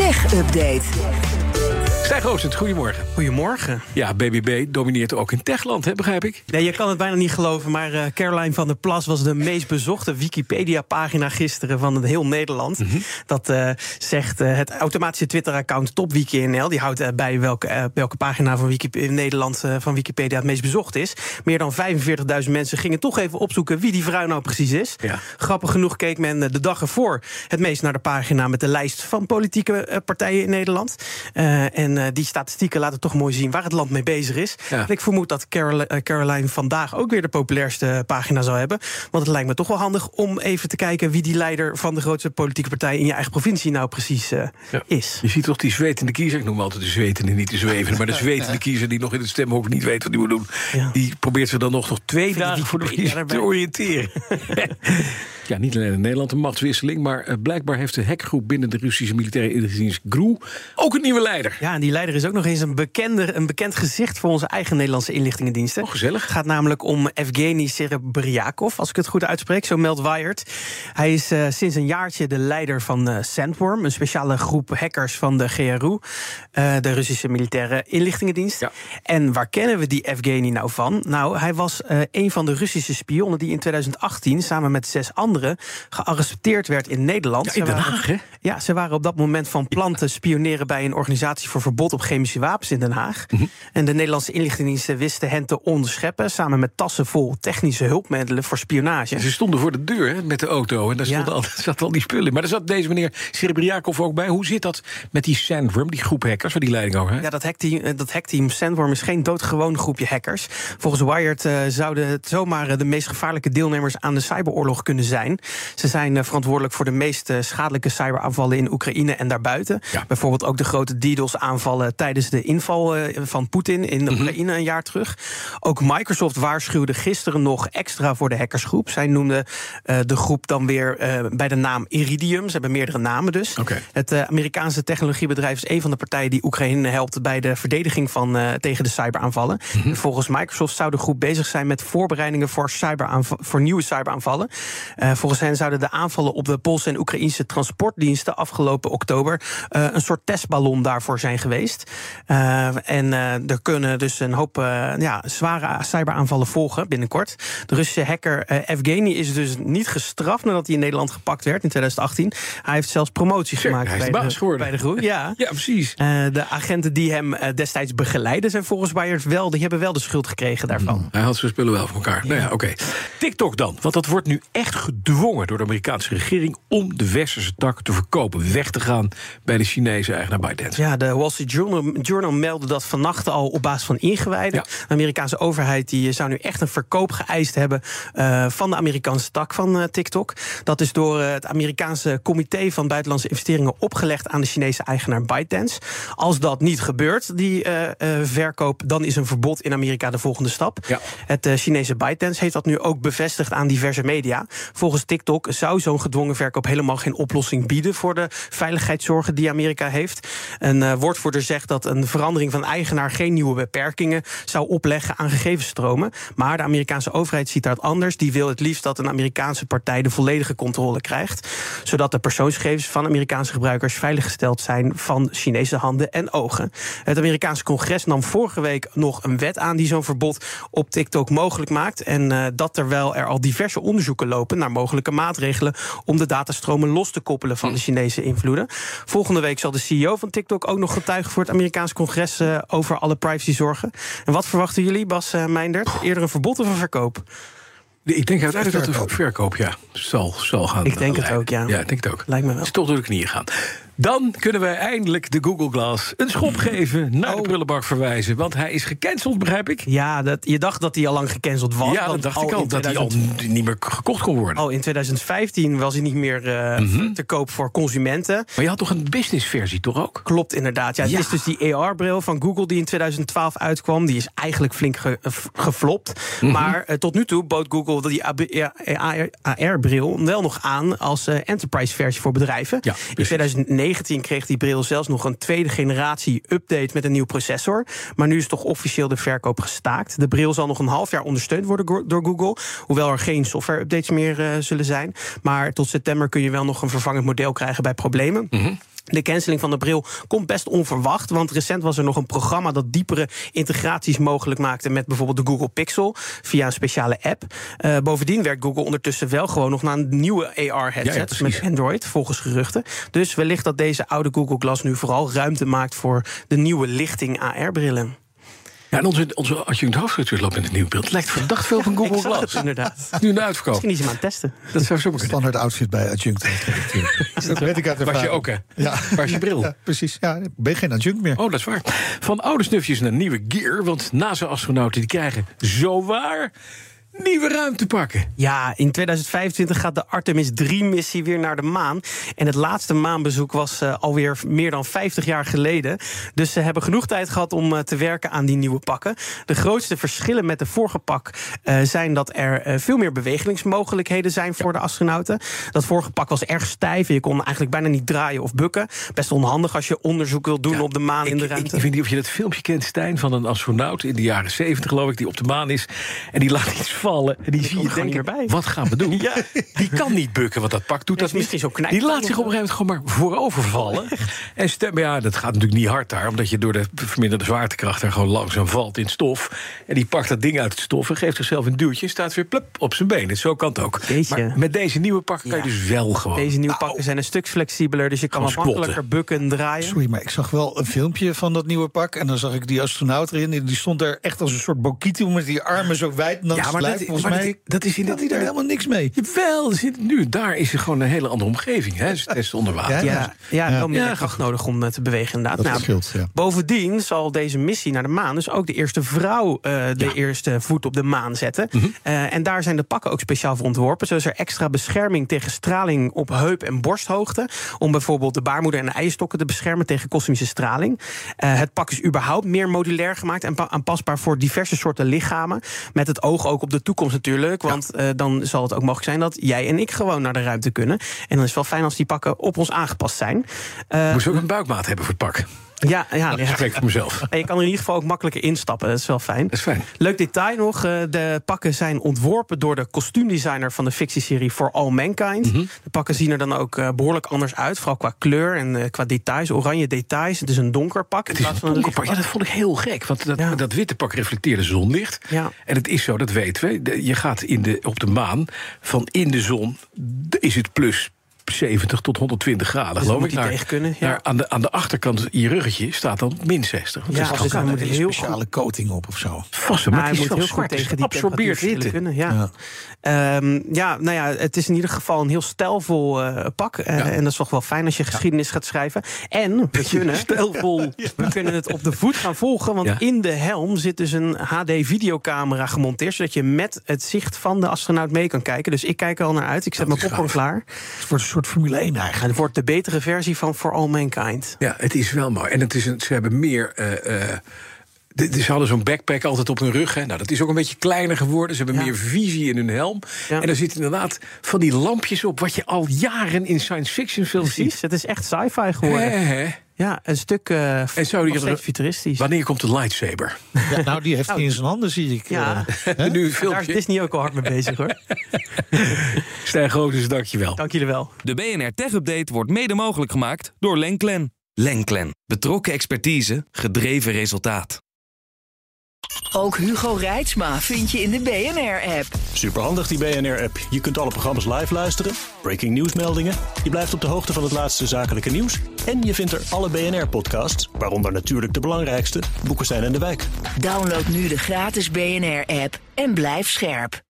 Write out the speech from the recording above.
Tech-update. Stijn Oostens, goedemorgen. Goedemorgen. Ja, BBB domineert ook in techland, begrijp ik? Nee, je kan het bijna niet geloven, maar Caroline van der Plas was de meest bezochte Wikipedia-pagina gisteren van heel Nederland. Mm-hmm. Dat zegt het automatische Twitter-account TopWikiNL. Die houdt bij welke pagina van Nederland van Wikipedia het meest bezocht is. Meer dan 45.000 mensen gingen toch even opzoeken wie die vrouw nou precies is. Ja. Grappig genoeg keek men de dag ervoor het meest naar de pagina met de lijst van politieke partijen in Nederland. En die statistieken laten toch mooi zien waar het land mee bezig is. Ja. En ik vermoed dat Caroline vandaag ook weer de populairste pagina zal hebben. Want het lijkt me toch wel handig om even te kijken wie die leider van de grootste politieke partij in je eigen provincie nou precies is. Je ziet toch die zwetende kiezer, ik noem altijd de zwetende, niet de zwevende, maar de zwetende kiezer die nog in het stemhok niet weet wat hij moet doen. Ja. Die probeert zich dan nog 2 dagen voor de verkiezing te oriënteren. Ja, niet alleen in Nederland een machtswisseling, maar blijkbaar heeft de hackgroep binnen de Russische militaire inlichtingendienst GRU ook een nieuwe leider. Ja, en die leider is ook nog eens een bekend gezicht voor onze eigen Nederlandse inlichtingendiensten. Oh, gezellig. Het gaat namelijk om Evgeny Serebryakov, als ik het goed uitspreek, zo meldt Wired. Hij is sinds een jaartje de leider van Sandworm, een speciale groep hackers van de GRU, de Russische militaire inlichtingendienst. Ja. En waar kennen we die Evgeny nou van? Nou, hij was een van de Russische spionnen die in 2018 samen met 6 anderen gearresteerd werd in Nederland. Ja, in Den Haag, hè? Ja, ze waren op dat moment van plan te spioneren bij een organisatie voor verbod op chemische wapens in Den Haag. Mm-hmm. En de Nederlandse inlichtingendiensten wisten hen te onderscheppen, samen met tassen vol technische hulpmiddelen voor spionage. Ja, ze stonden voor de deur met de auto en daar zaten al die spullen. Maar daar zat deze meneer Serebryakov ook bij. Hoe zit dat met die Sandworm, die groep hackers waar die leiding over? Hè? Ja, dat hackteam Sandworm is geen doodgewoon groepje hackers. Volgens Wired zouden het zomaar de meest gevaarlijke deelnemers aan de cyberoorlog kunnen zijn. Ze zijn verantwoordelijk voor de meest schadelijke cyberaanvallen in Oekraïne en daarbuiten. Ja. Bijvoorbeeld ook de grote DDoS-aanvallen tijdens de inval van Poetin in Oekraïne een jaar terug. Ook Microsoft waarschuwde gisteren nog extra voor de hackersgroep. Zij noemden de groep dan weer bij de naam Iridium. Ze hebben meerdere namen dus. Okay. Het Amerikaanse technologiebedrijf is een van de partijen die Oekraïne helpt bij de verdediging tegen de cyberaanvallen. Mm-hmm. Volgens Microsoft zou de groep bezig zijn met voorbereidingen voor nieuwe cyberaanvallen. Volgens hen zouden de aanvallen op de Poolse en Oekraïnse transportdiensten afgelopen oktober een soort testballon daarvoor zijn geweest. Er kunnen dus een hoop zware cyberaanvallen volgen binnenkort. De Russische hacker Evgeny is dus niet gestraft nadat hij in Nederland gepakt werd in 2018. Hij heeft zelfs promotie gemaakt bij de groep. Ja, precies. De agenten die hem destijds begeleiden zijn volgens Wired die hebben wel de schuld gekregen daarvan. Hij had zijn spullen wel voor elkaar. Ja. Nou ja, oké. TikTok dan, want dat wordt nu echt gedwongen door de Amerikaanse regering om de westerse tak te verkopen, weg te gaan bij de Chinese eigenaar ByteDance. Ja, de Wall Street Journal meldde dat vannacht al op basis van ingewijden. Ja. De Amerikaanse overheid die zou nu echt een verkoop geëist hebben van de Amerikaanse tak van TikTok. Dat is door het Amerikaanse Comité van Buitenlandse Investeringen opgelegd aan de Chinese eigenaar ByteDance. Als dat niet gebeurt, die verkoop, dan is een verbod in Amerika de volgende stap. Ja. Het Chinese ByteDance heeft dat nu ook bevestigd aan diverse media. Volgens TikTok zou zo'n gedwongen verkoop helemaal geen oplossing bieden voor de veiligheidszorgen die Amerika heeft. Een woordvoerder zegt dat een verandering van eigenaar geen nieuwe beperkingen zou opleggen aan gegevensstromen. Maar de Amerikaanse overheid ziet dat anders. Die wil het liefst dat een Amerikaanse partij de volledige controle krijgt, zodat de persoonsgegevens van Amerikaanse gebruikers veiliggesteld zijn van Chinese handen en ogen. Het Amerikaanse congres nam vorige week nog een wet aan die zo'n verbod op TikTok mogelijk maakt. En dat terwijl er al diverse onderzoeken lopen naar mogelijke maatregelen om de datastromen los te koppelen van de Chinese invloeden. Volgende week zal de CEO van TikTok ook nog getuigen voor het Amerikaans congres over alle privacyzorgen. En wat verwachten jullie, Bas Meindert? Eerder een verbod of een verkoop? Ik denk uiteindelijk dat de verkoop zal gaan. Ik denk het ook, ja. Ja, ik denk het ook. Lijkt me wel. Het is toch door de knieën gaan. Dan kunnen wij eindelijk de Google Glass een schop geven, naar de prullenbak verwijzen. Want hij is gecanceld, begrijp ik? Ja, je dacht dat hij al lang gecanceld was. Ja, dat dacht ik al. Dat hij al niet meer gekocht kon worden. Al in 2015 was hij niet meer te koop voor consumenten. Maar je had toch een businessversie, toch ook? Klopt, inderdaad. Ja, het is dus die AR-bril van Google die in 2012 uitkwam. Die is eigenlijk flink geflopt. Maar tot nu toe bood Google die AR-bril wel nog aan als enterprise-versie voor bedrijven. Ja, in 2019 kreeg die bril zelfs nog een tweede generatie update met een nieuw processor. Maar nu is toch officieel de verkoop gestaakt. De bril zal nog een half jaar ondersteund worden door Google, hoewel er geen software-updates meer zullen zijn. Maar tot september kun je wel nog een vervangend model krijgen bij problemen. De canceling van de bril komt best onverwacht, want recent was er nog een programma dat diepere integraties mogelijk maakte met bijvoorbeeld de Google Pixel via een speciale app. Bovendien werkt Google ondertussen wel gewoon nog naar een nieuwe AR-headset met Android, volgens geruchten. Dus wellicht dat deze oude Google Glass nu vooral ruimte maakt voor de nieuwe lichting AR-brillen. Ja, en onze adjunct hoofdredacteur loopt met een nieuw beeld. Het lijkt verdacht veel op een Google Glass. Inderdaad. Nu een uitverkoop. Misschien is hij aan het testen. Dat zou zo kunnen. Standaard outfit bij adjunct hoofdredacteur. Dat weet ik uit de Was je ook, hè? Ja. Waar is je bril? Ja, precies. Ja, ik ben geen adjunct meer. Oh, dat is waar. Van oude snufjes naar nieuwe gear. Want NASA-astronauten die krijgen zowaar nieuwe ruimte pakken. Ja, in 2025 gaat de Artemis 3-missie weer naar de maan. En het laatste maanbezoek was alweer meer dan 50 jaar geleden. Dus ze hebben genoeg tijd gehad om te werken aan die nieuwe pakken. De grootste verschillen met de vorige pak zijn dat er veel meer bewegingsmogelijkheden zijn voor de astronauten. Dat vorige pak was erg stijf en je kon eigenlijk bijna niet draaien of bukken. Best onhandig als je onderzoek wilt doen op de maan in de ruimte. Ik weet niet of je dat filmpje kent, Stijn, van een astronaut in de jaren 70, geloof ik, die op de maan is. En die laat iets vallen. En die zie je denken, wat gaan we doen? Ja. Die kan niet bukken, want dat pak doet dat misschien zo knijpen. Die laat zich op een gegeven moment gewoon maar voorover vallen. En ja, dat gaat natuurlijk niet hard daar, omdat je door de verminderde zwaartekracht daar gewoon langzaam valt in het stof. En die pakt dat ding uit het stof en geeft zichzelf een duwtje en staat weer plup op zijn benen. Zo kan het ook. Maar met deze nieuwe pakken kan je dus wel gewoon. Deze nieuwe pakken zijn een stuk flexibeler, dus je kan wat makkelijker bukken en draaien. Sorry, maar ik zag wel een filmpje van dat nieuwe pak en dan zag ik die astronaut erin. Die stond er echt als een soort bokito met die armen zo wijd. En dan dat is in daar helemaal niks mee. Jawel, daar is er gewoon een hele andere omgeving. Hè? Test onder water. Ja, minder kracht nodig om te bewegen inderdaad. Dat scheelt, ja. Bovendien zal deze missie naar de maan dus ook de eerste vrouw de eerste voet op de maan zetten. En daar zijn de pakken ook speciaal voor ontworpen. Zo is er extra bescherming tegen straling op heup- en borsthoogte. Om bijvoorbeeld de baarmoeder en de eierstokken te beschermen tegen kosmische straling. Het pak is überhaupt meer modulair gemaakt en aanpasbaar voor diverse soorten lichamen. Met het oog ook op de toekomst natuurlijk. Want dan zal het ook mogelijk zijn dat jij en ik gewoon naar de ruimte kunnen. En dan is het wel fijn als die pakken op ons aangepast zijn. Moest je ook een buikmaat hebben voor het pak? Ja. Dat spreek ik voor mezelf. En je kan er in ieder geval ook makkelijker instappen. Dat is wel fijn. Dat is fijn. Leuk detail nog. De pakken zijn ontworpen door de kostuumdesigner van de fictieserie For All Mankind. De pakken zien er dan ook behoorlijk anders uit. Vooral qua kleur en qua details. Oranje details. Het is een donker pak. Het is een donker pak. Ja, dat vond ik heel gek. Want dat witte pak reflecteerde zonlicht. Ja. En het is zo, dat weten we. Je gaat op de maan. Van in de zon is het plus 70 tot 120 graden, dus geloof ik. Tegen kunnen, aan de achterkant, je ruggetje, staat dan min 60. Dus er moet een heel speciale coating op of zo. Vast, maar hij moet heel goed tegen die absorbeert hitte kunnen. Het is in ieder geval een heel stijlvol pak. En dat is toch wel fijn als je geschiedenis gaat schrijven. En we kunnen het op de voet gaan volgen. Want in de helm zit dus een HD-videocamera gemonteerd, zodat je met het zicht van de astronaut mee kan kijken. Dus ik kijk er al naar uit. Ik zet mijn popcorn klaar. Het wordt een soort Formule 1 eigenlijk. Het wordt de betere versie van For All Mankind. Ja, het is wel mooi. En ze hebben meer. Ze hadden zo'n backpack altijd op hun rug. Hè. Nou, dat is ook een beetje kleiner geworden. Ze hebben meer visie in hun helm. Ja. En er zitten inderdaad van die lampjes op, wat je al jaren in science fiction films ziet. Precies, het is echt sci-fi geworden. Ja, een stuk futuristisch. Wanneer komt de lightsaber? Ja, nou, die heeft hij in zijn handen, zie ik. Nu daar is Disney ook al hard mee bezig, hoor. Stijn Groothuis, dank je wel. Dank jullie wel. De BNR Tech Update wordt mede mogelijk gemaakt door Lenklen. Lenklen. Betrokken expertise, gedreven resultaat. Ook Hugo Reitsma vind je in de BNR-app. Superhandig die BNR-app. Je kunt alle programma's live luisteren, breaking nieuwsmeldingen. Je blijft op de hoogte van het laatste zakelijke nieuws. En je vindt er alle BNR-podcasts, waaronder natuurlijk de belangrijkste, Boekenstein en de Wijk. Download nu de gratis BNR-app en blijf scherp.